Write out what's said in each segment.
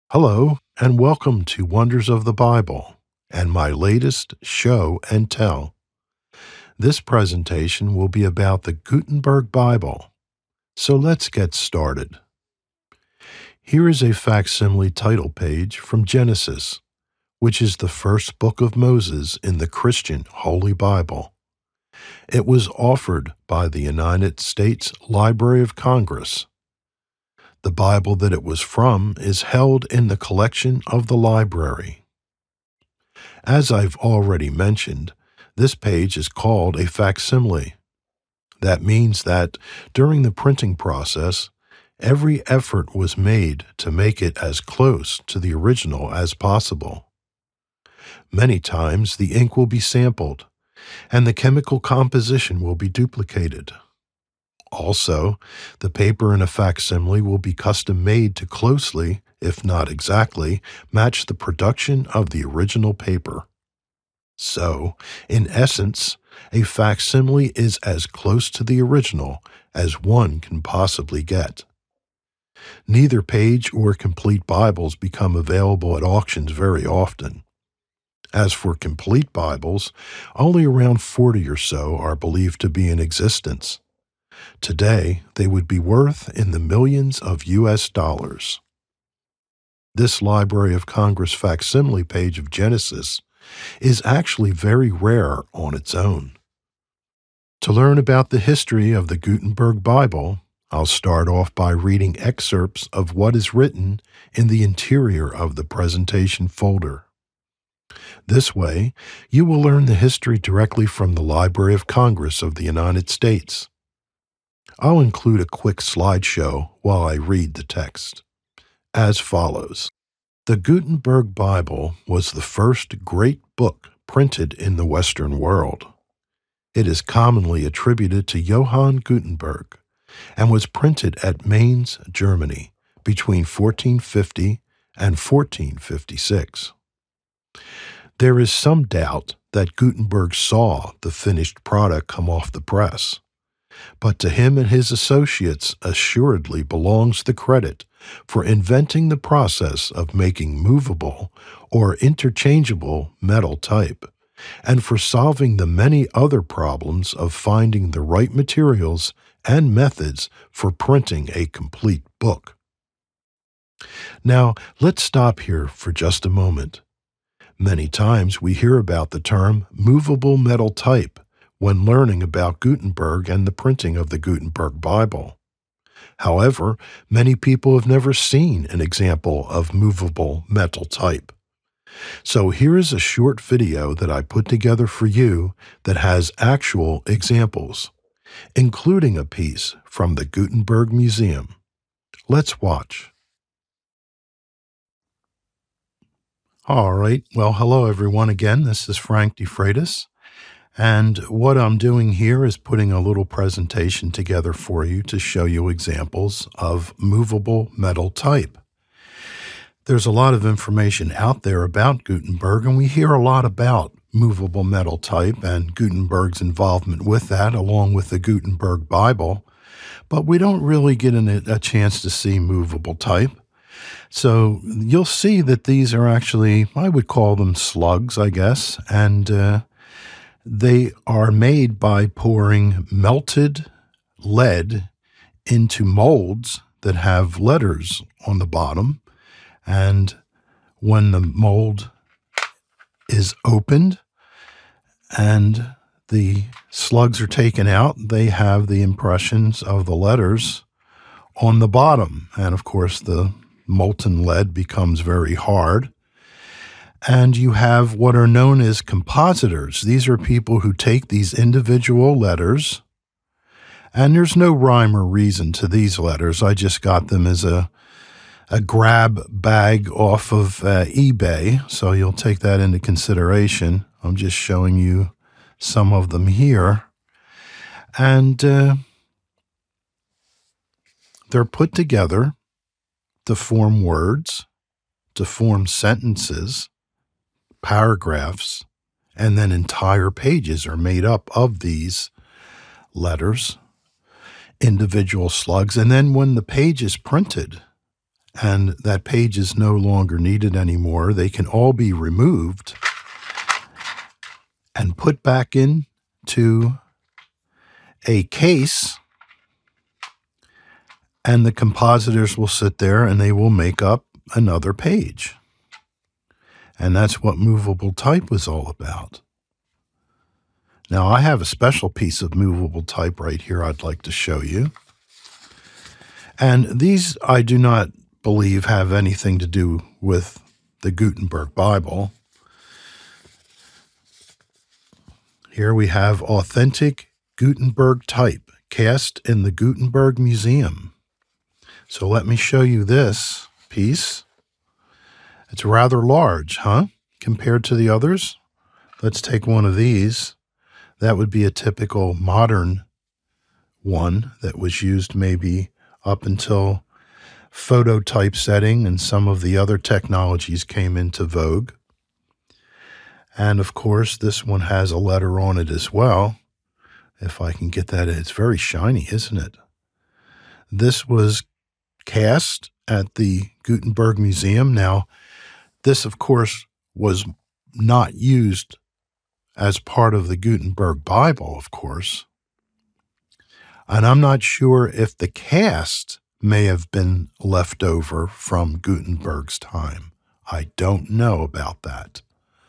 Hello, and welcome to Wonders of the Bible and my latest show and tell. This presentation will be about the Gutenberg Bible. So let's get started. Here is a facsimile title page from Genesis, which is the first book of Moses in the Christian Holy Bible. It was offered by the United States Library of Congress. The Bible that it was from is held in the collection of the library. As I've already mentioned, this page is called a facsimile. That means that during the printing process, every effort was made to make it as close to the original as possible. Many times the ink will be sampled, and the chemical composition will be duplicated. Also, the paper in a facsimile will be custom made to closely, if not exactly, match the production of the original paper. So, in essence, a facsimile is as close to the original as one can possibly get. Neither page or complete Bibles become available at auctions very often. As for complete Bibles, only around 40 or so are believed to be in existence. Today, they would be worth in the millions of US dollars. This Library of Congress facsimile page of Genesis is actually very rare on its own. To learn about the history of the Gutenberg Bible, I'll start off by reading excerpts of what is written in the interior of the presentation folder. This way, you will learn the history directly from the Library of Congress of the United States. I'll include a quick slideshow while I read the text. As follows. The Gutenberg Bible was the first great book printed in the Western world. It is commonly attributed to Johann Gutenberg and was printed at Mainz, Germany, between 1450 and 1456. There is some doubt that Gutenberg saw the finished product come off the press, but to him and his associates assuredly belongs the credit for inventing the process of making movable or interchangeable metal type, and for solving the many other problems of finding the right materials and methods for printing a complete book. Now, let's stop here for just a moment. Many times we hear about the term movable metal type when learning about Gutenberg and the printing of the Gutenberg Bible. However, many people have never seen an example of movable metal type. So here is a short video that I put together for you that has actual examples, including a piece from the Gutenberg Museum. Let's watch. All right, well, hello everyone again. This is Frank DeFreitas. And what I'm doing here is putting a little presentation together for you to show you examples of movable metal type. There's a lot of information out there about Gutenberg, and we hear a lot about movable metal type and Gutenberg's involvement with that, along with the Gutenberg Bible, but we don't really get a chance to see movable type. So you'll see that these are actually, I would call them slugs, I guess, and they are made by pouring melted lead into molds that have letters on the bottom. And when the mold is opened and the slugs are taken out, they have the impressions of the letters on the bottom. And of course, the molten lead becomes very hard. And you have what are known as compositors. These are people who take these individual letters, and there's no rhyme or reason to these letters. I just got them as a grab bag off of eBay, so you'll take that into consideration. I'm just showing you some of them here. And they're put together to form words, to form sentences, paragraphs, and then entire pages are made up of these letters, individual slugs. And then when the page is printed and that page is no longer needed anymore, they can all be removed and put back into a case, and the compositors will sit there and they will make up another page. And that's what movable type was all about. Now, I have a special piece of movable type right here I'd like to show you. And these, I do not believe, have anything to do with the Gutenberg Bible. Here we have authentic Gutenberg type cast in the Gutenberg Museum. So let me show you this piece. It's rather large, huh? Compared to the others. Let's take one of these. That would be a typical modern one that was used maybe up until photo typesetting and some of the other technologies came into vogue. And of course, this one has a letter on it as well. If I can get that, it's very shiny, isn't it? This was cast at the Gutenberg Museum. Now, this, of course, was not used as part of the Gutenberg Bible, of course. And I'm not sure if the cast may have been left over from Gutenberg's time. I don't know about that.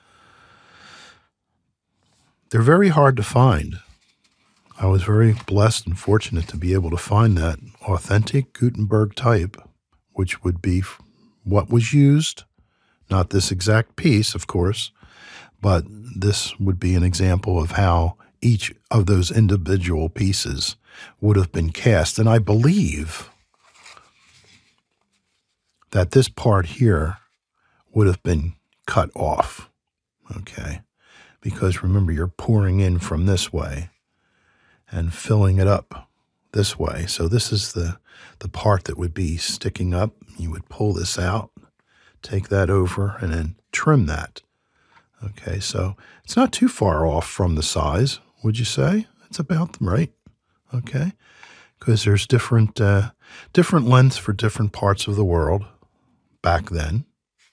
They're very hard to find. I was very blessed and fortunate to be able to find that authentic Gutenberg type, which would be what was used, not this exact piece, of course, but this would be an example of how each of those individual pieces would have been cast. And I believe that this part here would have been cut off, okay? Because remember, you're pouring in from this way and filling it up this way. So this is the part that would be sticking up. You would pull this out, take that over, and then trim that. Okay, so it's not too far off from the size, would you say? It's about right, okay? Because there's different lengths for different parts of the world back then.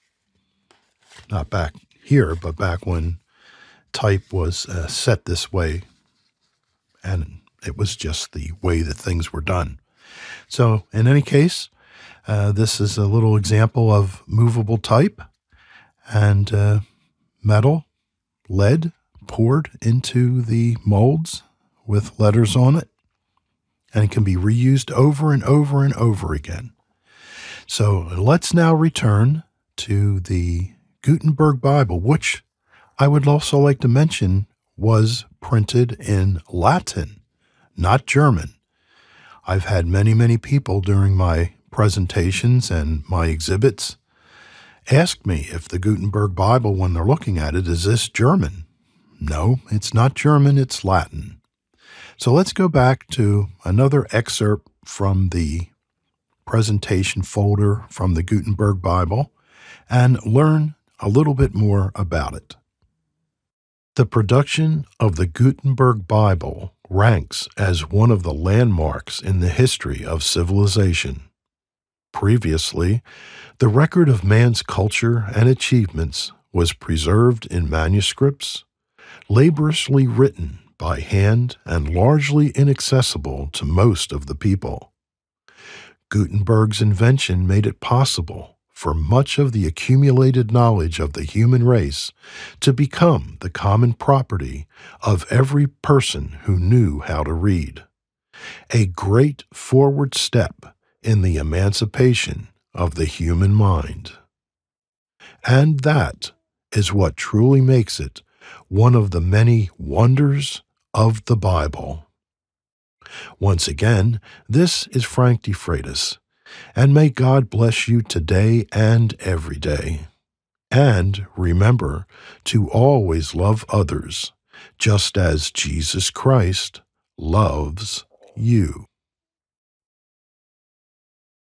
Not back here, but back when type was set this way, and it was just the way that things were done. So in any case, this is a little example of movable type, and metal, lead poured into the molds with letters on it, and it can be reused over and over and over again. So let's now return to the Gutenberg Bible, which I would also like to mention was printed in Latin, not German. I've had many people during my presentations and my exhibits ask me if the Gutenberg Bible, when they're looking at it, is this German? No, it's not German, it's Latin. So let's go back to another excerpt from the presentation folder from the Gutenberg Bible and learn a little bit more about it. The production of the Gutenberg Bible ranks as one of the landmarks in the history of civilization. Previously, the record of man's culture and achievements was preserved in manuscripts, laboriously written by hand and largely inaccessible to most of the people. Gutenberg's invention made it possible for much of the accumulated knowledge of the human race to become the common property of every person who knew how to read. A great forward step in the emancipation of the human mind. And that is what truly makes it one of the many wonders of the Bible. Once again, this is Frank DeFreitas, and may God bless you today and every day. And remember to always love others, just as Jesus Christ loves you.